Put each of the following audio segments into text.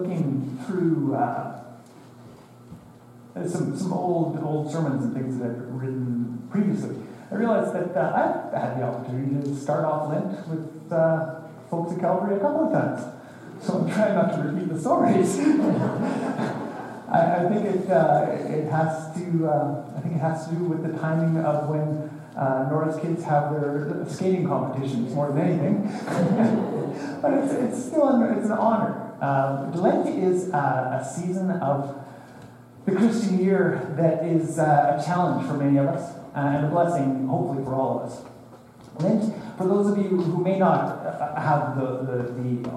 Looking through some old sermons and things that I've written previously, I realized that I've had the opportunity to start off Lent with folks at Calvary a couple of times. So I'm trying not to repeat the stories. I think it has to do with the timing of when Nora's kids have their skating competitions more than anything. But it's still an honor. Lent is a season of the Christian year that is a challenge for many of us and a blessing, hopefully, for all of us. Lent, for those of you who may not have the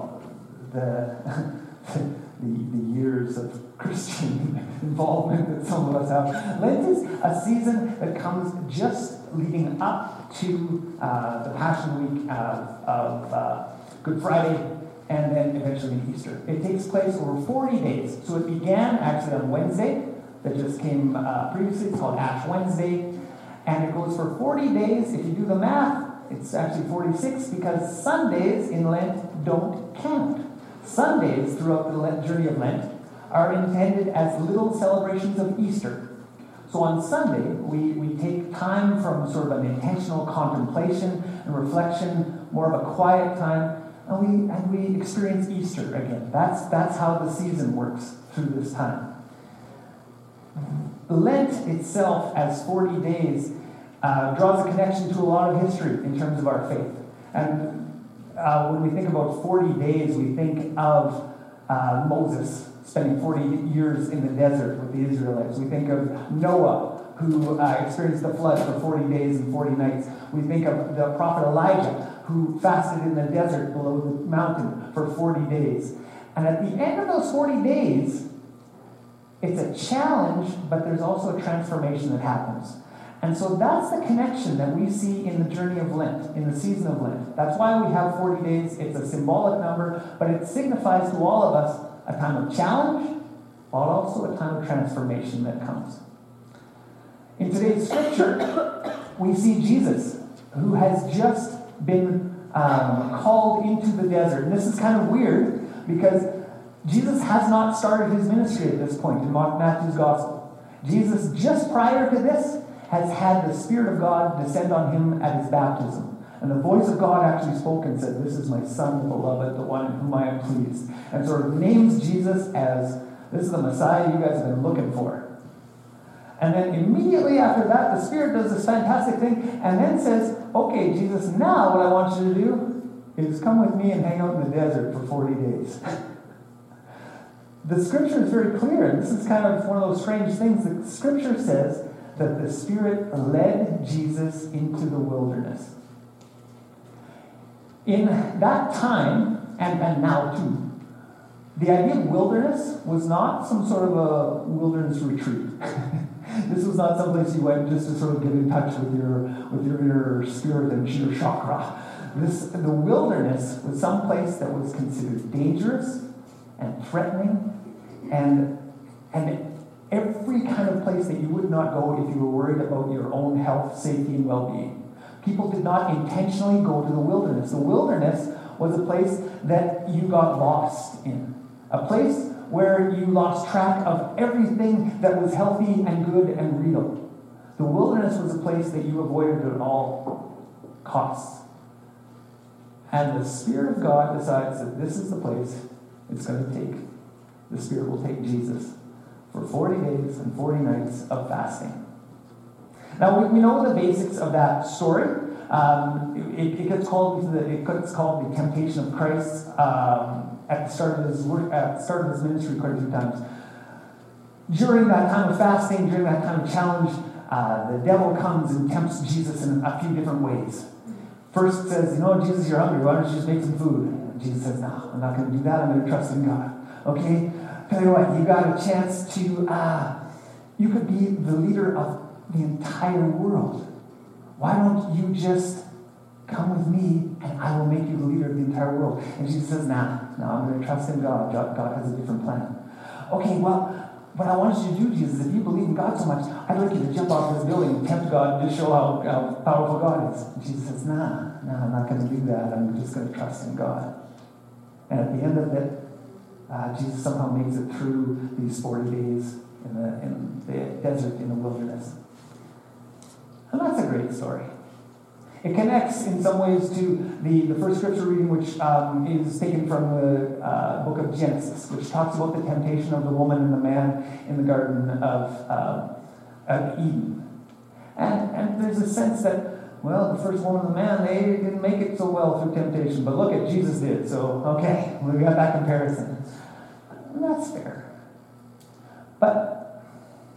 years of Christian involvement that some of us have, Lent is a season that comes just leading up to the Passion Week of Good Friday, and then eventually Easter. It takes place over 40 days. So it began actually on Wednesday, that just came previously. It's called Ash Wednesday, and it goes for 40 days. If you do the math, it's actually 46, because Sundays in Lent don't count. Sundays throughout the journey of Lent are intended as little celebrations of Easter. So on Sunday, we take time from sort of an intentional contemplation and reflection, more of a quiet time, and we experience Easter again. That's how the season works through this time. Lent itself, as 40 days, draws a connection to a lot of history in terms of our faith. And when we think about 40 days, we think of Moses spending 40 years in the desert with the Israelites. We think of Noah, who experienced the flood for 40 days and 40 nights. We think of the prophet Elijah, who fasted in the desert below the mountain for 40 days. And at the end of those 40 days, it's a challenge, but there's also a transformation that happens. And so that's the connection that we see in the journey of Lent, in the season of Lent. That's why we have 40 days. It's a symbolic number, but it signifies to all of us a time of challenge, but also a time of transformation that comes. In today's scripture, we see Jesus, who has just been called into the desert. And this is kind of weird because Jesus has not started his ministry at this point in Matthew's gospel. Jesus, just prior to this, has had the Spirit of God descend on him at his baptism. And the voice of God actually spoke and said, "This is my Son, the beloved, the one in whom I am pleased." And sort of names Jesus as, this is the Messiah you guys have been looking for. And then immediately after that, the Spirit does this fantastic thing and then says, "Okay, Jesus, now what I want you to do is come with me and hang out in the desert for 40 days. The scripture is very clear, and this is kind of one of those strange things. The scripture says that the Spirit led Jesus into the wilderness. In that time, and now too, the idea of wilderness was not some sort of a wilderness retreat. This was not someplace you went just to sort of get in touch with your inner spirit and your chakra. The wilderness was some place that was considered dangerous and threatening, and every kind of place that you would not go if you were worried about your own health, safety, and well-being. People did not intentionally go to the wilderness. The wilderness was a place that you got lost in, a place where you lost track of everything that was healthy and good and real. The wilderness was a place that you avoided at all costs. And the Spirit of God decides that this is the place it's going to take. The Spirit will take Jesus for 40 days and 40 nights of fasting. Now, we know the basics of that story. It gets called the temptation of Christ at the start of his ministry quite a few times. During that time of fasting, during that time of challenge, the devil comes and tempts Jesus in a few different ways. First says, Jesus, you're hungry. Why don't you just make some food? And Jesus says, no, I'm not going to do that. I'm going to trust in God. Okay? Tell you what, you got a chance to, you could be the leader of the entire world. Why don't you just come with me and I will make you the leader of the entire world? And Jesus says, nah, I'm going to trust in God. God has a different plan. Okay, well, what I want you to do, Jesus, if you believe in God so much, I'd like you to jump off this building and tempt God to show how powerful God is. And Jesus says, nah, I'm not going to do that. I'm just going to trust in God. And at the end of it, Jesus somehow makes it through these 40 days in the desert, in the wilderness. And that's a great story. It connects in some ways to the first scripture reading, which is taken from the book of Genesis, which talks about the temptation of the woman and the man in the Garden of Eden. And there's a sense that, well, the first woman and the man, they didn't make it so well through temptation, but look at Jesus did, so okay, we got that comparison. And that's fair. But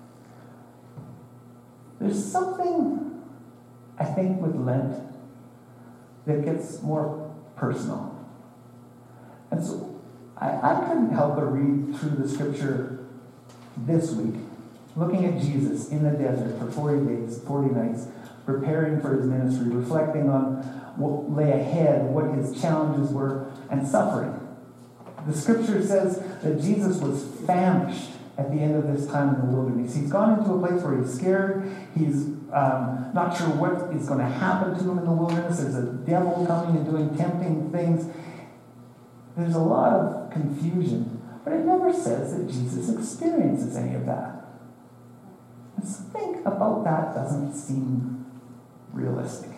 there's something, I think, with Lent that gets more personal. And so I couldn't help but read through the scripture this week, looking at Jesus in the desert for 40 days, 40 nights, preparing for his ministry, reflecting on what lay ahead, what his challenges were, and suffering. The scripture says that Jesus was famished at the end of this time in the wilderness. He's gone into a place where he's scared. He's not sure what is going to happen to him in the wilderness. There's a devil coming and doing tempting things. There's a lot of confusion. But it never says that Jesus experiences any of that. And something about that doesn't seem realistic.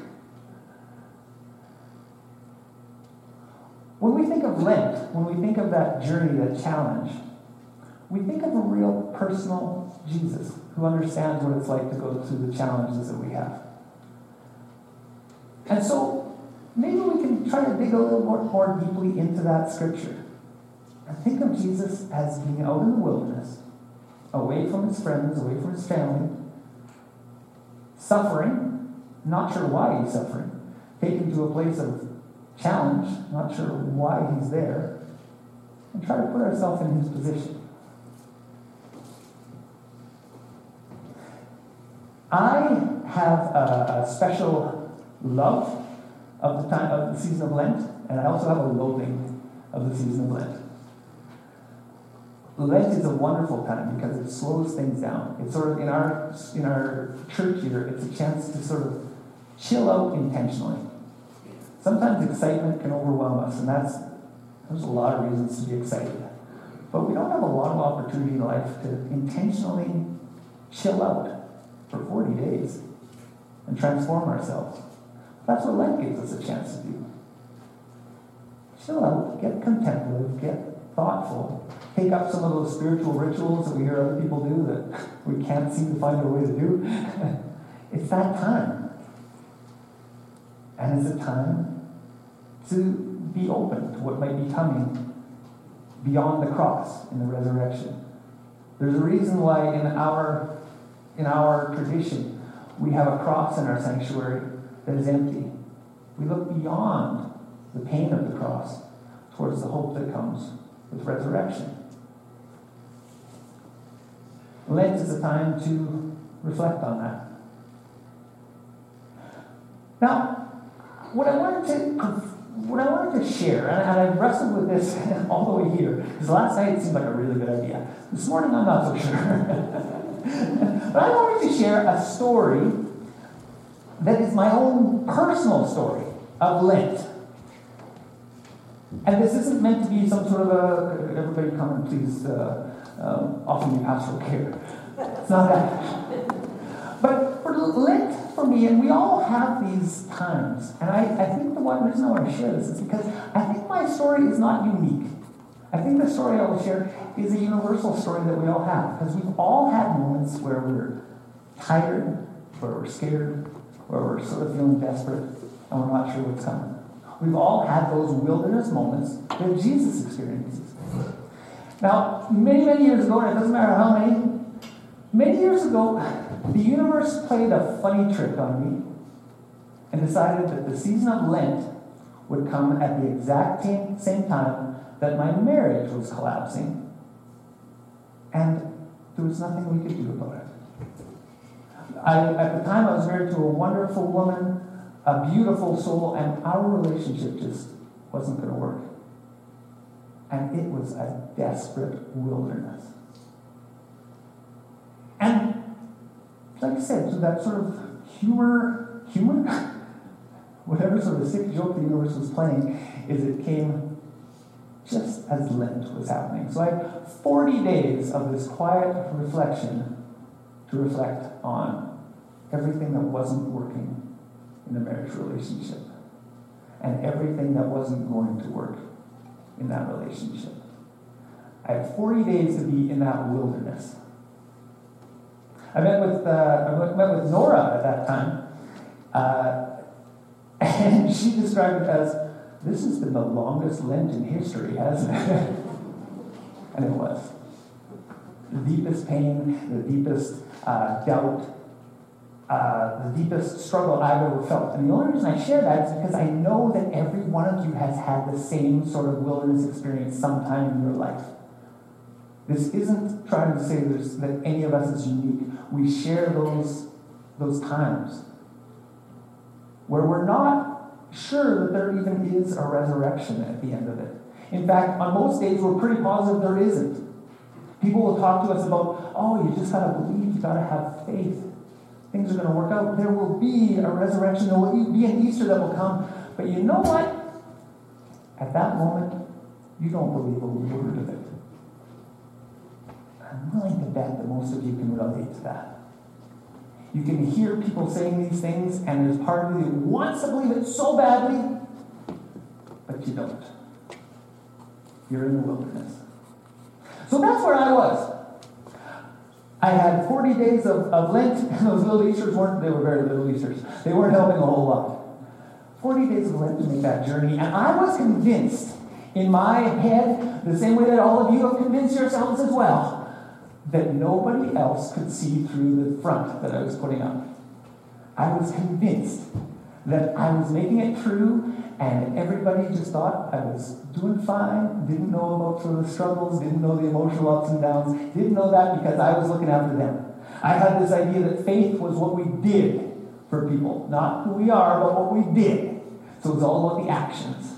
When we think of Lent, when we think of that journey, that challenge, we think of a real personal Jesus who understands what it's like to go through the challenges that we have. And so maybe we can try to dig a little more deeply into that scripture and think of Jesus as being out in the wilderness, away from his friends, away from his family, suffering, not sure why he's suffering, taken to a place of challenge, not sure why he's there, and try to put ourselves in his position. I have a special love of the season of Lent, and I also have a loathing of the season of Lent. Lent is a wonderful time because it slows things down. It's sort of in our church year, it's a chance to sort of chill out intentionally. Sometimes excitement can overwhelm us, and there's a lot of reasons to be excited. But we don't have a lot of opportunity in life to intentionally chill out for 40 days and transform ourselves. That's what Lent gives us a chance to do. Chill out, get contemplative, get thoughtful, take up some of those spiritual rituals that we hear other people do that we can't seem to find a way to do. It's that time. And it's a time to be open to what might be coming beyond the cross in the resurrection. There's a reason why in our tradition we have a cross in our sanctuary that is empty. We look beyond the pain of the cross towards the hope that comes with resurrection. Lent is a time to reflect on that. Now, what I wanted to share, and I've wrestled with this all the way here, because last night it seemed like a really good idea. This morning I'm not so sure. But I wanted to share a story that is my own personal story of Lent. And this isn't meant to be some sort of everybody come and please offer me pastoral care. It's not that. But for Lent, for me, and we all have these times, and I think the one reason I want to share this is because I think my story is not unique. I think the story I will share is a universal story that we all have, because we've all had moments where we're tired, where we're scared, where we're sort of feeling desperate, and we're not sure what's coming. We've all had those wilderness moments that Jesus experiences. Now, many, many years ago, and it doesn't matter how many years ago, the universe played a funny trick on me and decided that the season of Lent would come at the exact same time that my marriage was collapsing, and there was nothing we could do about it. At the time, I was married to a wonderful woman, a beautiful soul, and our relationship just wasn't going to work. And it was a desperate wilderness. And like I said, so that sort of humor, whatever sort of sick joke the universe was playing, is it came just as Lent was happening. So I had 40 days of this quiet reflection to reflect on everything that wasn't working in a marriage relationship and everything that wasn't going to work in that relationship. I had 40 days to be in that wilderness. I met with Nora at that time, and she described it as, this has been the longest Lent in history, hasn't it? And it was. The deepest pain, the deepest doubt, the deepest struggle I've ever felt. And the only reason I share that is because I know that every one of you has had the same sort of wilderness experience sometime in your life. This isn't trying to say that any of us is unique. We share those times where we're not sure that there even is a resurrection at the end of it. In fact, on most days, we're pretty positive there isn't. People will talk to us about, oh, you just got to believe, you got to have faith. Things are going to work out. There will be a resurrection. There will be an Easter that will come. But you know what? At that moment, you don't believe a word of it. I'm willing to bet that most of you can relate to that. You can hear people saying these things, and there's part of you that wants to believe it so badly, but you don't. You're in the wilderness. So that's where I was. I had 40 days of Lent, and those little Easters they were very little Easters. They weren't helping a whole lot. 40 days of Lent to make that journey, and I was convinced in my head, the same way that all of you have convinced yourselves as well, that nobody else could see through the front that I was putting up. I was convinced that I was making it through, and everybody just thought I was doing fine, didn't know about sort of the struggles, didn't know the emotional ups and downs, didn't know that because I was looking after them. I had this idea that faith was what we did for people, not who we are, but what we did. So it was all about the actions.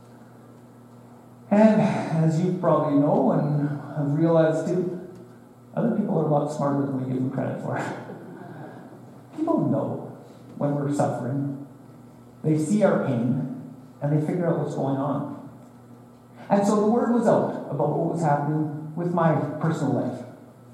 And as you probably know and have realized too, other people are a lot smarter than we give them credit for. People know when we're suffering. They see our pain, and they figure out what's going on. And so the word was out about what was happening with my personal life.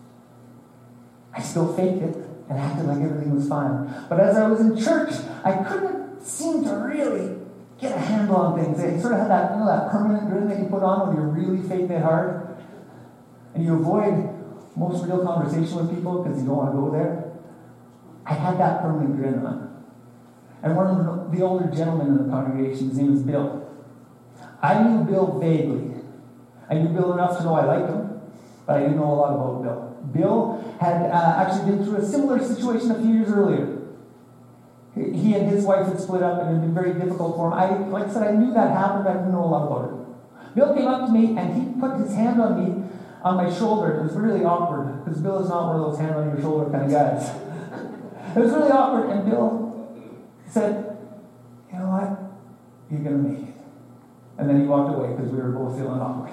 I still faked it and acted like everything was fine. But as I was in church, I couldn't seem to really get a handle on things. I sort of had that, that permanent grin that you put on when you're really faking it hard. And you avoid most real conversation with people because you don't want to go there. I had that permanent grin on. And one of the older gentlemen in the congregation, his name is Bill. I knew Bill vaguely. I knew Bill enough to know I liked him, but I didn't know a lot about Bill. Bill had actually been through a similar situation a few years earlier. He and his wife had split up, and it had been very difficult for him. Like I said, I knew that happened, I didn't know a lot about it. Bill came up to me, and he put his hand on me, on my shoulder. It was really awkward, because Bill is not one of those hand on your shoulder kind of guys. It was really awkward, and Bill said, you know what? You're going to make it. And then he walked away, because we were both feeling awkward.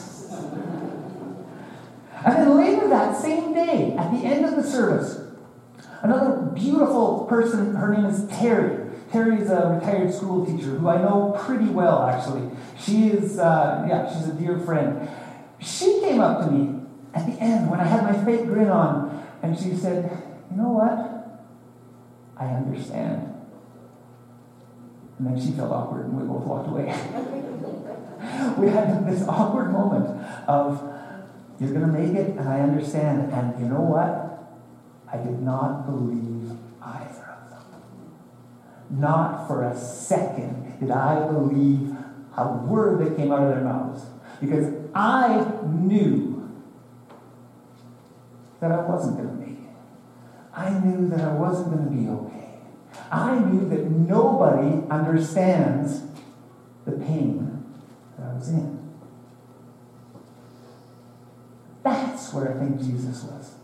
And then later that same day, at the end of the service, another beautiful person, her name is Terry. Terry is a retired school teacher who I know pretty well, actually. She is, she's a dear friend. She came up to me at the end when I had my fake grin on, and she said, you know what? I understand. And then she felt awkward, and we both walked away. We had this awkward moment of, you're going to make it, and I understand. And you know what? I did not believe either of them. Not for a second did I believe a word that came out of their mouths. Because I knew that I wasn't going to make it. I knew that I wasn't going to be okay. I knew that nobody understands the pain that I was in. That's where I think Jesus was.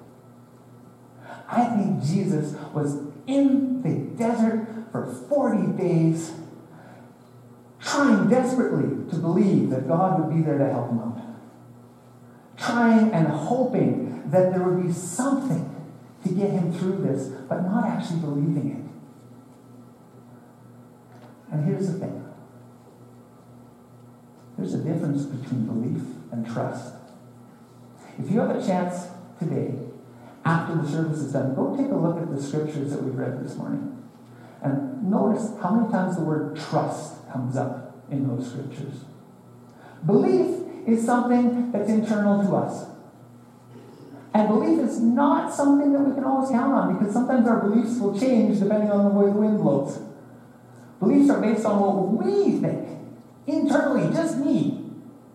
I think Jesus was in the desert for 40 days, trying desperately to believe that God would be there to help him out. Trying and hoping that there would be something to get him through this, but not actually believing it. And here's the thing. there's a difference between belief and trust. If you have a chance today, after the service is done, go take a look at the scriptures that we've read this morning. And notice how many times the word trust comes up in those scriptures. Belief is something that's internal to us. And belief is not something that we can always count on, because sometimes our beliefs will change depending on the way the wind blows. Beliefs are based on what we think, internally, just me.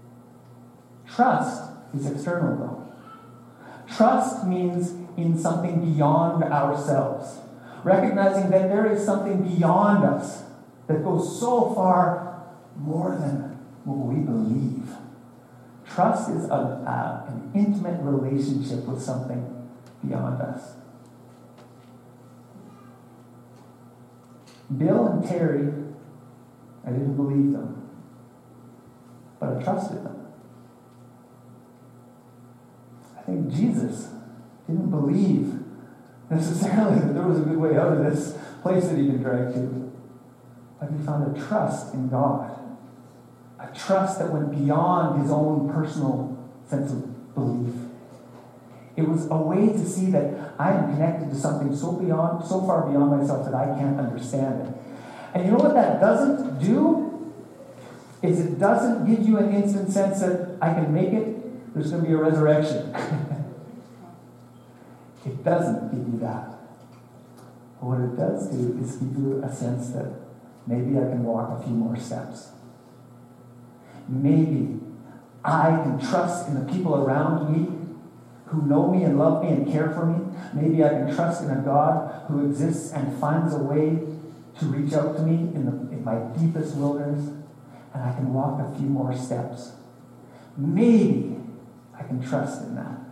Trust is external, though. Trust means in something beyond ourselves. Recognizing that there is something beyond us that goes so far more than what we believe. Trust is an intimate relationship with something beyond us. Bill and Terry, I didn't believe them, but I trusted them. I think Jesus didn't believe necessarily that there was a good way out of this place that he'd been dragged to, but he found a trust in God. A trust that went beyond his own personal sense of belief. It was a way to see that I am connected to something so far beyond myself that I can't understand it. And you know what that doesn't do? Is it doesn't give you an instant sense that I can make it, there's going to be a resurrection. It doesn't give you that. But what it does do is give you a sense that maybe I can walk a few more steps. Maybe I can trust in the people around me who know me and love me and care for me. Maybe I can trust in a God who exists and finds a way to reach out to me in my deepest wilderness, and I can walk a few more steps. Maybe I can trust in that.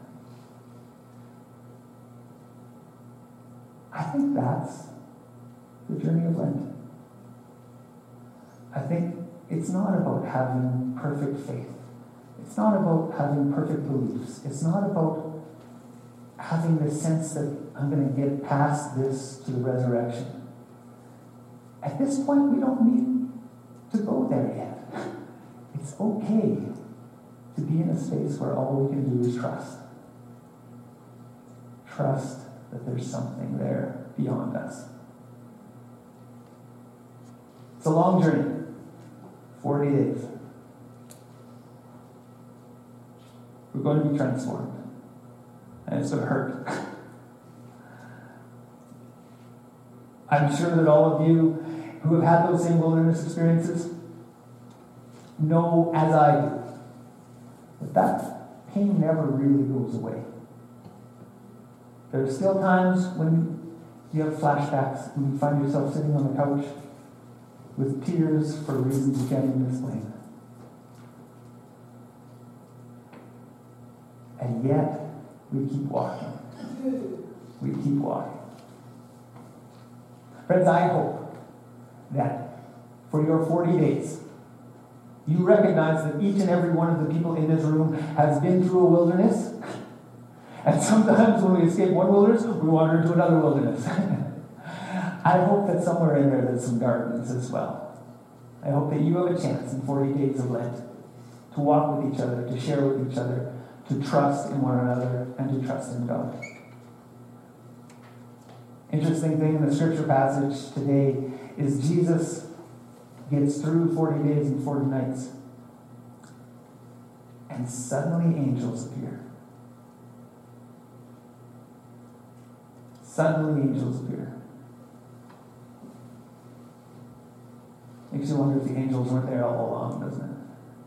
I think that's the journey of Lent. I think it's not about having perfect faith. It's not about having perfect beliefs. It's not about having this sense that I'm going to get past this to the resurrection. At this point, we don't need to go there yet. It's okay to be in a space where all we can do is trust. Trust that there's something there beyond us. It's a long journey. 40 days. We're going to be transformed. And it's going to hurt. I'm sure that all of you who have had those same wilderness experiences know, as I do, that pain never really goes away. There are still times when you have flashbacks, when you find yourself sitting on the couch with tears for reasons you can't even explain. And yet, we keep walking. We keep walking. Friends, I hope that for your 40 days, you recognize that each and every one of the people in this room has been through a wilderness. And sometimes when we escape one wilderness, we wander into another wilderness. I hope that somewhere in there there's some gardens as well. I hope that you have a chance in 40 days of Lent to walk with each other, to share with each other, to trust in one another, and to trust in God. Interesting thing in the scripture passage today is Jesus gets through 40 days and 40 nights, and suddenly angels appear. Suddenly angels appear. Makes you wonder if the angels weren't there all along, doesn't it?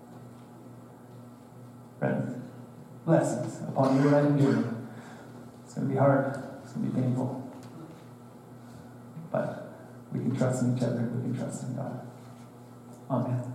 Friends, blessings upon your Lent journey. It's going to be hard. It's going to be painful. But we can trust in each other. We can trust in God. Amen.